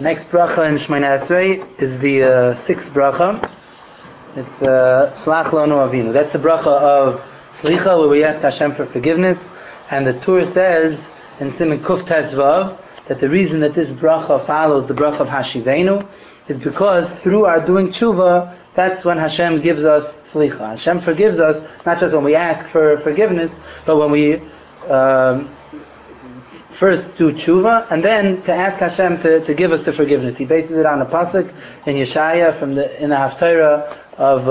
Next bracha in Shemona Esrei is the sixth bracha. It's Slach Lanu Avinu. That's the bracha of Slicha, where we ask Hashem for forgiveness. And the Tur says in Siman Kuf Tes Vav that the reason that this bracha follows the bracha of Hashivenu is because through our doing tshuva, that's when Hashem gives us Slicha. Hashem forgives us, not just when we ask for forgiveness, but when we first do tshuva, and then to ask Hashem to give us the forgiveness. He bases it on a pasuk in Yeshaya in the Haftarah of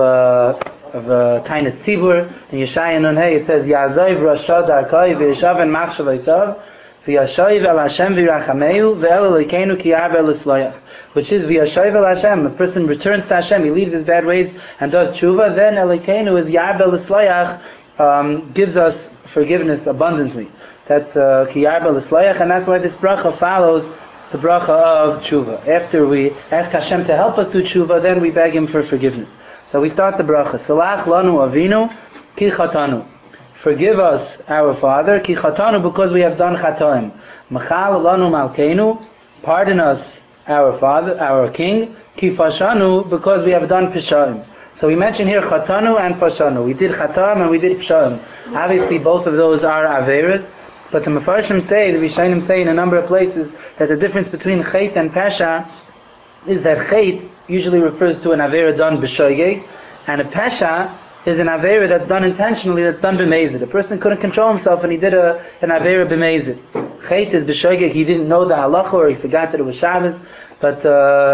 Tainis Tzibur. In Yeshaya Nun Hey it says, Ya'azayv Rasha Darkai v'yeshav en machshav Eisav v'yashayiv el Hashem v'yirachameu ve'el Elokeinu ki ya'av el Islayach, which is v'yashayiv el Hashem. A person returns to Hashem, he leaves his bad ways and does tshuva, then Elokeinu is ya'av el Islayach, gives us forgiveness abundantly. That's ki ya'av el Islayach, and that's why this bracha follows the bracha of tshuva. After we ask Hashem to help us do tshuva, then we beg Him for forgiveness. So we start the bracha. Salach lanu avinu ki chatanu. Forgive us, our Father, ki chatanu, because we have done chatoim. Machal lanu malkeinu. Pardon us, our Father, our King. Ki fashanu, because we have done pishaim. So we mention here chatanu and fashanu. We did chatoim and we did pishaim. Obviously both of those are averas. But the Mefarshim say, the Rishonim say in a number of places, that the difference between Chet and Pesha is that Chet usually refers to an Avera done b'shoigeg, and a Pesha is an Avera that's done intentionally, that's done b'mezid. A person couldn't control himself and he did an Avera b'mezid. Chet is b'shoigeg, he didn't know the halacha or he forgot that it was Shabbos, but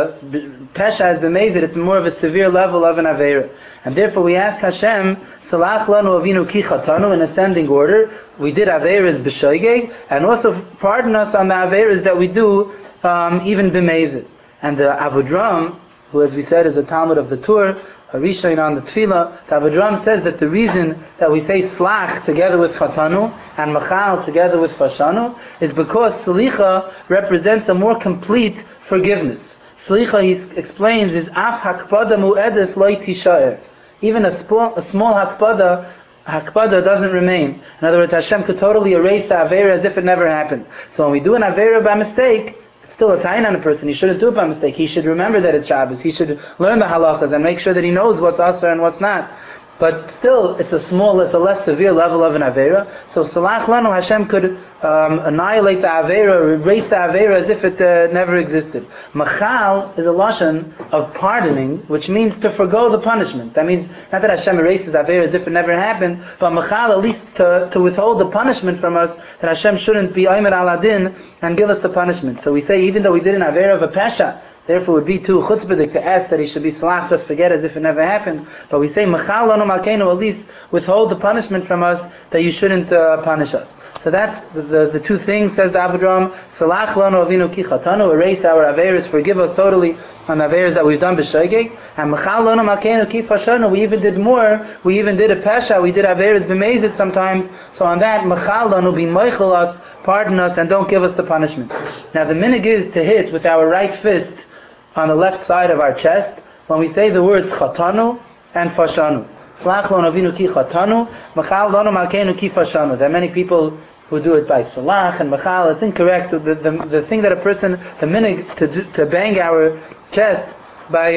Pesha is b'mezid, it's more of a severe level of an Avera. And therefore we ask Hashem, Salach lanu avinu ki chatanu, in ascending order. We did Averas b'shoigeg, and also pardon us on the Averas that we do even b'mezid. And the Avodram, who as we said is a Talmud of the Tur, a Rishon on the Tefillah, the Avodram says that the reason that we say Slach together with Chatanu and Machal together with Fashanu is because Slicha represents a more complete forgiveness. Slicha, he explains, is Af Hakpada Mu'edes Lo Tishaer. Even a small Hakpada doesn't remain. In other words, Hashem could totally erase the Avera as if it never happened. So when we do an Avera by mistake, it's still a tayin on a person. He shouldn't do it by mistake. He should remember that it's Shabbos. He should learn the halachas and make sure that he knows what's asur and what's not. But still, it's a less severe level of an Avera. So Salach Lanu, Hashem could annihilate the Avera, erase the Avera as if it never existed. Machal is a lashon of pardoning, which means to forgo the punishment. That means, not that Hashem erases the Avera as if it never happened, but Machal at least to withhold the punishment from us, that Hashem shouldn't be Aymer al-Adin and give us the punishment. So we say, even though we did an Avera of a Pesha, therefore it would be too chutzpahdik to ask that he should be salach, just forget as if it never happened. But we say, Machal lanu malkeinu, at least withhold the punishment from us, that you shouldn't punish us. So that's the two things, says the Avodram. Salach lanu avinu ki chatanu, erase our averes, forgive us totally on the averes that we've done b'shoigeg. And Machal lanu malkeinu ki fashanu, we even did more, we even did a pesha, we did averes b'mezid sometimes. So on that, Machal lanu, be meichel us, pardon us, and don't give us the punishment. Now the minig is to hit with our right fist on the left side of our chest when we say the words chatanu and fashanu. Slach lanu avinu ki chatanu, machal lanu malkeinu ki fashanu. There are many people who do it by salach and machal. It's incorrect. The thing that a person, the minig to bang our chest by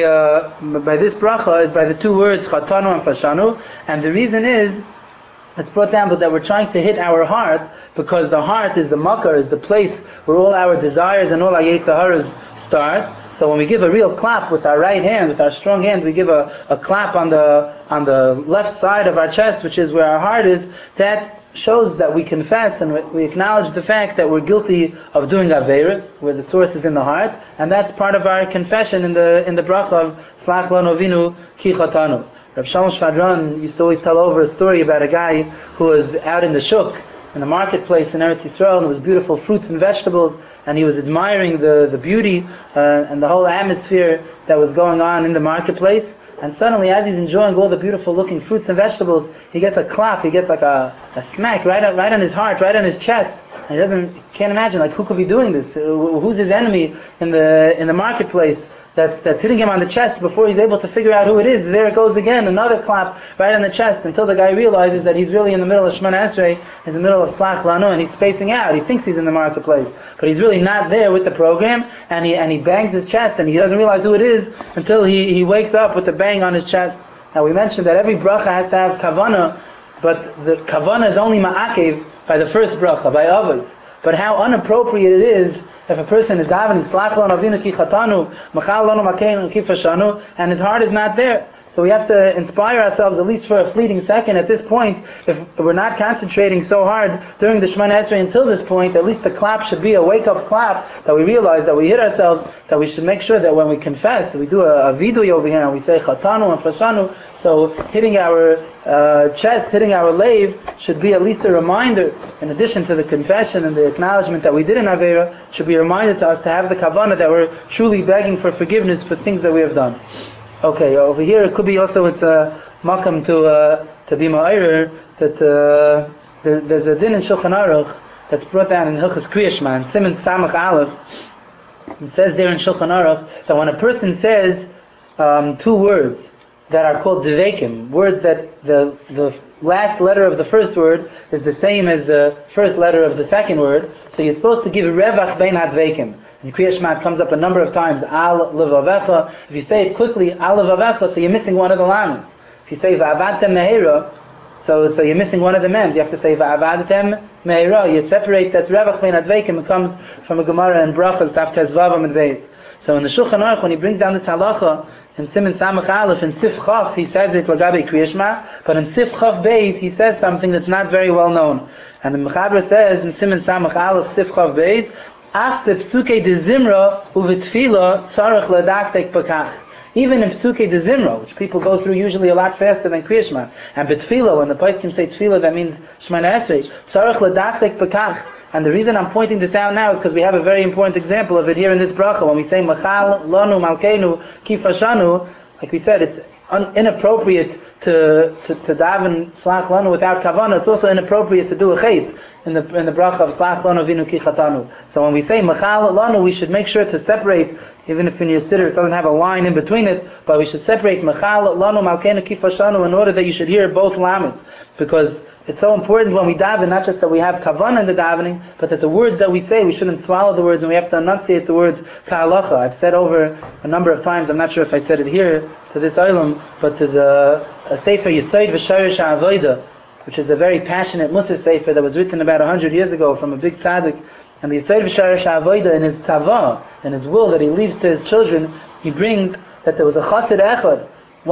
this bracha is by the two words chatanu and fashanu. And the reason is, it's brought down, but that we're trying to hit our heart, because the heart is the makar, is the place where all our desires and all our yetzaharas start. So when we give a real clap with our right hand, with our strong hand, we give a clap on the left side of our chest, which is where our heart is. That shows that we confess and we acknowledge the fact that we're guilty of doing averas, where the source is in the heart, and that's part of our confession in the bracha of Slach lanu avinu ki chatanu. Rav Shalom Shvadron used to always tell over a story about a guy who was out in the shuk, in the marketplace in Eretz Yisrael, and there was beautiful fruits and vegetables, and he was admiring the beauty and the whole atmosphere that was going on in the marketplace. And suddenly, as he's enjoying all the beautiful looking fruits and vegetables, he gets a clap, he gets like a smack right on his heart, right on his chest. And he can't imagine, like, who could be doing this? Who's his enemy in the marketplace? that's hitting him on the chest before he's able to figure out who it is. There it goes again, another clap right on the chest, until the guy realizes that he's really in the middle of Shemana Esrei, he's in the middle of Slach Lanu, and he's spacing out. He thinks he's in the marketplace, but he's really not there with the program, and he bangs his chest, and he doesn't realize who it is until he wakes up with the bang on his chest. Now we mentioned that every bracha has to have kavana, but the kavana is only ma'akev by the first bracha, by avos. But how inappropriate it is if a person is davening Slach Lanu Avinu Ki Chatanu, Machal Lanu Makeinu Ki Fashanu, and his heart is not there. So we have to inspire ourselves, at least for a fleeting second at this point. If we're not concentrating so hard during the Shemana Esrei until this point, at least the clap should be a wake-up clap, that we realize that we hit ourselves, that we should make sure that when we confess, we do a vidui over here, and we say Chatanu and Fashanu, so hitting our chest, hitting our lave, should be at least a reminder, in addition to the confession and the acknowledgement that we did in Aveira, should be a reminder to us to have the kavanah that we're truly begging for forgiveness for things that we have done. Okay, over here it could be also, it's a makam to be ma'ayir, that there's a din in Shulchan Aruch that's brought down in Hilchas Kriyashma, Siman Samach Aleph. It says there in Shulchan Aruch that when a person says two words that are called dveikim, words that the last letter of the first word is the same as the first letter of the second word, so you're supposed to give revach bein hadveikim. In Kriya Shema it comes up a number of times, al levavecha. If you say it quickly, al levavecha, so you're missing one of the lamas. If you say va'avadtem mehera, so you're missing one of the mems. You have to say va'avadtem mehera. You separate, that's revach bein hadveikim. It comes from a Gemara in Brachas, Daf Tezvav and Beis. So in the Shulchan Aruch, when he brings down this halacha, in Siman Samach Aleph, in Sif Chaf, he says it lagabe Kriya Shema, but in Sif Chaf Beis, he says something that's not very well known. And the Mechaber says in Siman Samach Aleph, Sif Chaf Beis, Af bepsuke de zimra uvitfila tzarech ledaktek pakach. Even in psuke de zimra, which people go through usually a lot faster than Kriya Shema, and betfila, when the poskim say tfila, that means Shemana Esrei, tzarech ledaktek pakach. And the reason I'm pointing this out now is because we have a very important example of it here in this bracha. When we say Machal Lanu Malkeinu Kifashanu, like we said, it's inappropriate to daven Slach Lanu without kavanah. It's also inappropriate to do a chait in the bracha of Slach Lanu Avinu Ki Chatanu. So when we say Machal Lanu, we should make sure to separate, even if in your siddur it doesn't have a line in between it, but we should separate Machal Lanu Malkeinu Kifashanu in order that you should hear both lamets, because it's so important when we daven, not just that we have kavanah in the davening, but that the words that we say, we shouldn't swallow the words, and we have to enunciate the words ka'alacha. I've said over a number of times, I'm not sure if I said it here to this olam, but there's a sefer Yesod V'Sharish HaAvodah, which is a very passionate Mussar sefer that was written about 100 years ago from a big tzaddik. And the Yesod V'Sharish HaAvodah, in his tzava, in his will that he leaves to his children, he brings that there was a chassid echad,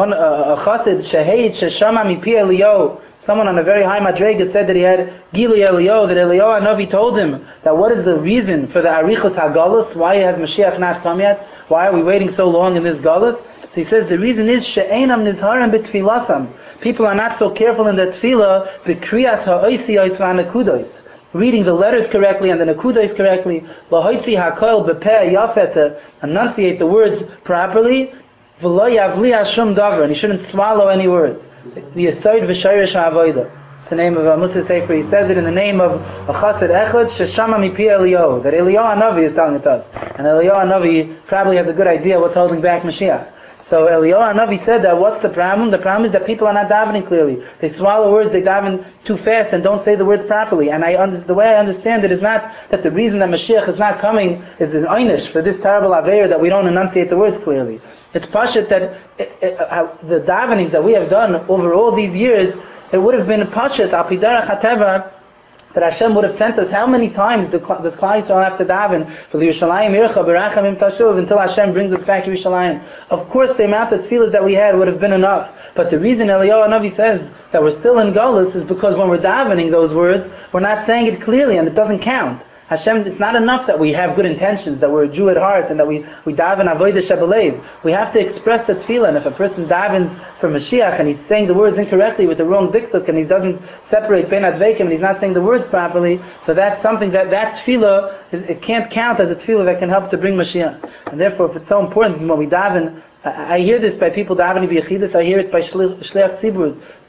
a chassid sheheid sheshama mipi Eliyahu. Someone on a very high madrega said that he had Gili Eliyahu, that Eliyahu Hanavi told him that what is the reason for the Arichos HaGalus, why has Mashiach not come yet, why are we waiting so long in this Galus? So he says the reason is she'einam nizharam b'tfilasam. People are not so careful in their tefillah, b'kriyas ha'oisiyos v'anakudos, reading the letters correctly and the nakudos correctly, lahoitzi ha'koil b'peh yafet, to enunciate the words properly, v'lo yavli hashum davar, and he shouldn't swallow any words. The Yesod V'Sharish HaAvodah. It's the name of a Mussar sefer. He says it in the name of a Chassid Echad Sheshama Mipi Eliyahu. That Eliyahu Hanavi is telling it to us. And Eliyahu Hanavi probably has a good idea what's holding back Mashiach. So Eliyahu Hanavi said that what's the problem? The problem is that people are not davening clearly. They swallow words, they daven too fast and don't say the words properly. And the way I understand it is not that the reason that Mashiach is not coming is an einish for this terrible aveir that we don't enunciate the words clearly. It's pashut that the davenings that we have done over all these years, it would have been pashut al pidarach hateva, that Hashem would have sent us. How many times does Klal Yisrael have to daven for the Yerushalayim Ircha Berachamim Tashuv until Hashem brings us back to Yerushalayim? Of course, the amount of tefillahs that we had would have been enough. But the reason Eliyahu Hanavi says that we're still in Galus is because when we're davening those words, we're not saying it clearly, and it doesn't count. Hashem, it's not enough that we have good intentions, that we're a Jew at heart, and that we daven avodah shebelev. We have to express the tefillah. And if a person davens for Mashiach and he's saying the words incorrectly with the wrong diktuk, and he doesn't separate ben adveikim, and he's not saying the words properly, so that's something that tefillah it can't count as a tefillah that can help to bring Mashiach. And therefore, if it's so important when we daven, I hear this by people davening b'yechidus, I hear it by shliach tziburs.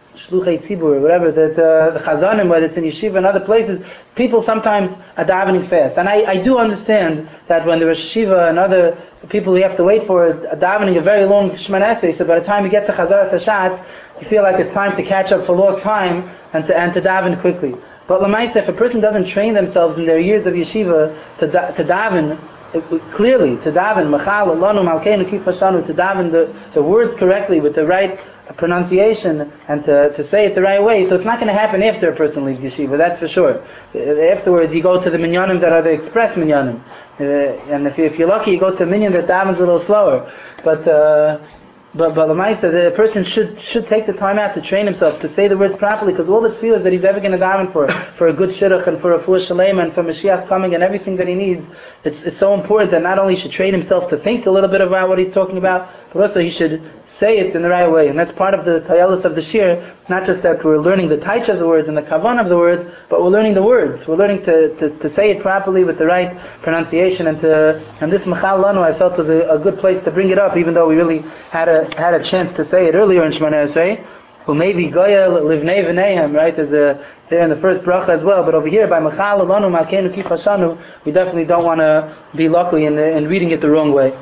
shluchei tzibur, whatever, that the chazanim, whether it's in yeshiva and other places, people sometimes are davening fast. And I do understand that when there is yeshiva and other people you have to wait for is davening a very long Shemana Esrei, so by the time you get to Chazaras Hashatz, you feel like it's time to catch up for lost time and to daven quickly. But Lamaisa, if a person doesn't train themselves in their years of yeshiva to daven, clearly, to daven, Machal, Lanu, Malkeinu, Kifashanu, to daven the words correctly with the right pronunciation and to say it the right way. So it's not going to happen after a person leaves yeshiva, that's for sure. Afterwards, you go to the minyanim that are the express minyanim. And if you're lucky, you go to a minyan that davens a little slower. But Lamaisa, the person should take the time out to train himself, to say the words properly, because all it feels that he's ever going to daven for a good shidduch and for a full shalem and for Mashiach coming and everything that he needs. It's so important that not only he should train himself to think a little bit about what he's talking about, but also he should say it in the right way. And that's part of the tayalus of the shir, not just that we're learning the taich of the words and the kavan of the words, but we're learning the words. We're learning to say it properly with the right pronunciation, and this Machal Lanu I felt was a good place to bring it up, even though we really had a chance to say it earlier in Shemana Esrei. Who maybe Goya Livnei V'neihem, right, is there in the first bracha as well. But over here by Machal Lanu Malkeinu Kifashanu, we definitely don't want to be lucky in reading it the wrong way.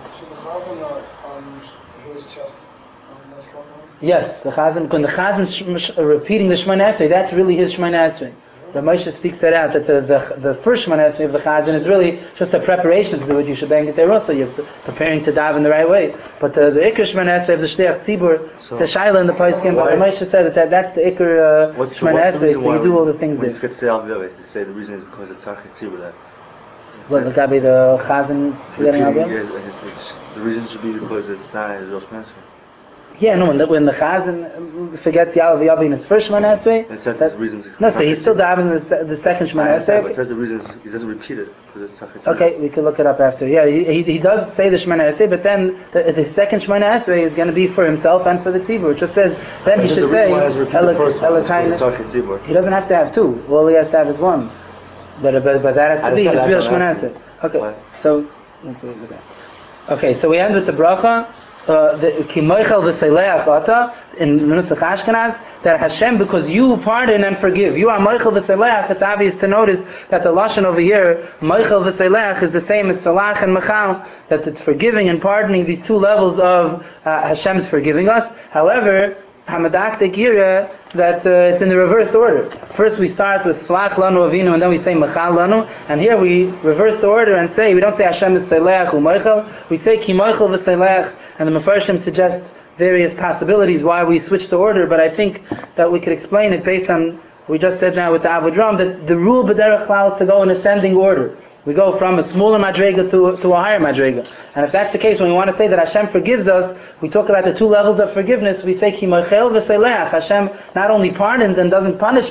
Yes, the Chazan, when the Chazan repeating the Shemana Esrei, that's really his Shemana Esrei. The Moshe speaks that out, that the first Shemana Esrei of the Chazan is really just a preparation to do what you should bang it there also. You're preparing to daven the right way. But the Iker Shemana Esrei of the Shliach Tzibur, says Shaila in the Paiskim, but the Moshe said that that's the Iker Shemana Esrei, so you do all the things there. When you say Alveli, you say the reason is because it's Tzarchei Tzibur that. Well, the Gabi, the Chazan forgetting Alveli? The reason should be because it's not his Rosh Hashanah. Yeah, no, when the Chazan forgets Yalav Yavi in his first Shemana Esrei, it says the reasons. No, so he's still davens the second Shemana Esrei. It says the reasons, he doesn't repeat it because it's Tzarchei Tzibur. Okay, we can look it up after. Yeah, he does say the Shemana Esrei, but then the second Shemana Esrei is going to be for himself and for the Tzibur. It just says, then he should say, he doesn't have to have two. All he has to have is one. But that has to be his real Shemana Esrei. Okay, so let's see. Okay, so we end with the bracha. Ki moichel v'seileach ata in Nusach Ashkenaz, that Hashem, because you pardon and forgive, you are moichel v'seileach. It's obvious to notice that the lashon over here, moichel v'seileach, is the same as salach and machal, that it's forgiving and pardoning, these two levels of Hashem's forgiving us. However, Hamadaktik Yira, that it's in the reversed order. First we start with Slach Lanu Avinu, and then we say Machal Lanu, and here we reverse the order and say, we don't say Hashem is Seileach u Moichel, we say Ki Moichel v'Seileach, and the Mefarshim suggest various possibilities why we switch the order, but I think that we could explain it based on, we just said now with the Avodram, that the rule B'derech Klal is to go in ascending order. We go from a smaller madrega to a higher madrega. And if that's the case, when we want to say that Hashem forgives us, we talk about the two levels of forgiveness. We say, Ki mochel v'seileach. Hashem not only pardons and doesn't punish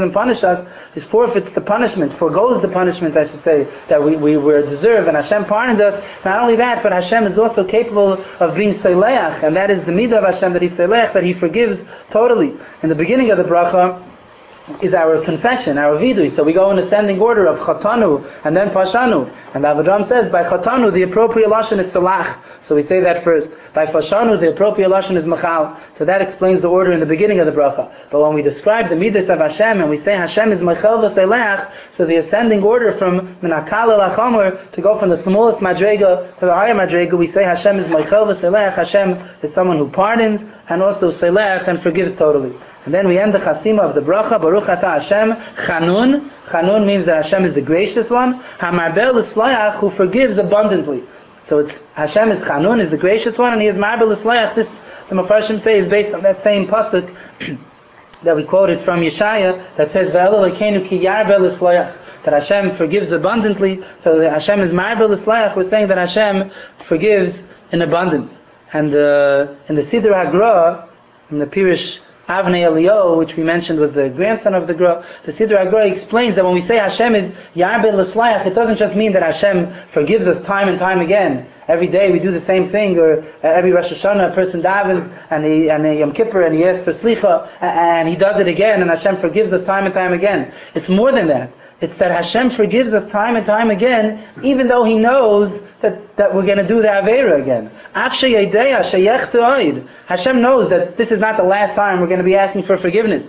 us, He forfeits the punishment, forgoes the punishment, I should say, that we deserve, and Hashem pardons us. Not only that, but Hashem is also capable of being seileach, and that is the midah of Hashem, that He's seileach, that He forgives totally. In the beginning of the bracha is our confession, our vidui. So we go in ascending order of chatanu and then pashanu. And the Avodram says by chatanu the appropriate lashon is salach. So we say that first. By pashanu the appropriate lashon is machal. So that explains the order in the beginning of the bracha. But when we describe the midas of Hashem and we say Hashem is machal v'seileach, so the ascending order from minakal el to go from the smallest madrega to the higher madrega, we say Hashem is machal v'seileach. Hashem is someone who pardons and also seileach and forgives totally. And then we end the chasima of the bracha, Baruch Atah Hashem, Chanun. Chanun means that Hashem is the gracious one. Hamarbel L'Slayach, who forgives abundantly. So it's Hashem is Chanun, is the gracious one, and He is Marbel L'Slayach. This, the Mefarshim say, is based on that same pasuk that we quoted from Yeshaya, that says, Ve'elu Lekeinu ki yarbel L'Slayach, that Hashem forgives abundantly. So that Hashem is Marbel L'Slayach. We're saying that Hashem forgives in abundance. And in the Siddur HaGra, in the Pirish Avnei Eliyahu, which we mentioned was the grandson of the Gra, the Siddur HaGra explains that when we say Hashem is Yarbel L'Slayach, it doesn't just mean that Hashem forgives us time and time again. Every day we do the same thing, or every Rosh Hashanah a person davens, and Yom Kippur, and he asks for slicha, and he does it again, and Hashem forgives us time and time again. It's more than that. It's that Hashem forgives us time and time again, even though He knows that we're going to do the Aveira again. Hashem knows that this is not the last time we're going to be asking for forgiveness.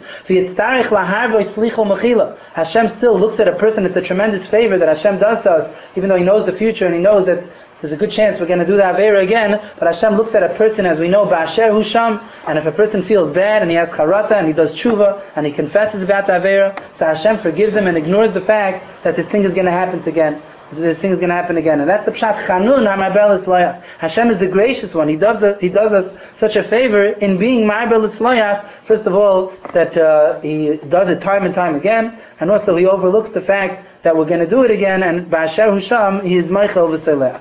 Hashem still looks at a person, it's a tremendous favor that Hashem does to us, even though He knows the future and He knows that there's a good chance we're going to do the Aveira again, but Hashem looks at a person, as we know, Ba'asher Husham, and if a person feels bad and he has charata and he does tshuva and he confesses about the Aveira, so Hashem forgives him and ignores the fact that this thing is going to happen again. This thing is going to happen again. And that's the Pshat Chanun HaMarbel Islayach. Hashem is the gracious one. He does us such a favor in being Marbel Islayach, first of all, that He does it time and time again, and also He overlooks the fact that we're going to do it again, and Ba'asher Husham, He is Meichel V'Selech.